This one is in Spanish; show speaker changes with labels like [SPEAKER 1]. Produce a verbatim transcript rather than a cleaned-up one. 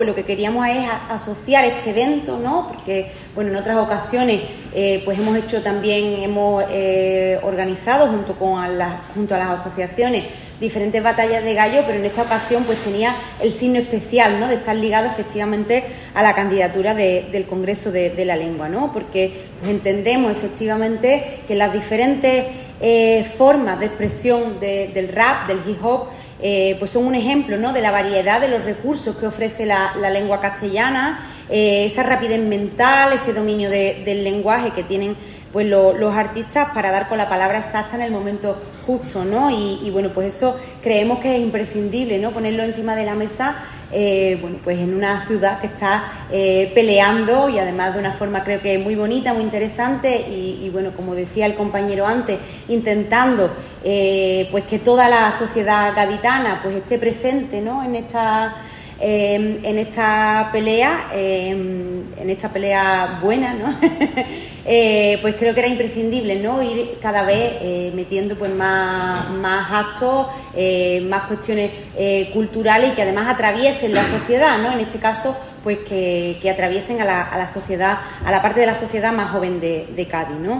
[SPEAKER 1] Lo que queríamos es asociar este evento, ¿no? Porque, bueno, en otras ocasiones, eh, pues hemos hecho también, hemos eh, organizado junto con las, junto a las asociaciones diferentes batallas de gallo, pero en esta ocasión pues tenía el signo especial, ¿no? De estar ligado efectivamente a la candidatura de, del Congreso de, de la Lengua, ¿no? Porque pues, entendemos efectivamente que las diferentes eh, formas de expresión de, del rap, del hip hop, Eh, pues son un ejemplo, ¿no? De la variedad de los recursos que ofrece la, la lengua castellana, eh, esa rapidez mental, ese dominio de, del lenguaje que tienen pues lo, los artistas para dar con la palabra exacta en el momento justo, ¿no? Y, y bueno, pues eso creemos que es imprescindible, ¿no? Ponerlo encima de la mesa, eh, bueno, pues en una ciudad que está eh, peleando y además de una forma creo que muy bonita, muy interesante y, y bueno, como decía el compañero antes, intentando eh, pues que toda la sociedad gaditana pues esté presente, ¿no? En esta eh, en esta pelea, eh, en esta pelea buena, ¿no? Eh, pues creo que era imprescindible, ¿no? Ir cada vez eh, metiendo pues más, más actos, eh, más cuestiones eh, culturales y que además atraviesen la sociedad, ¿no? En este caso, pues que, que atraviesen a la, a la sociedad, a la parte de la sociedad más joven de, de Cádiz, ¿no?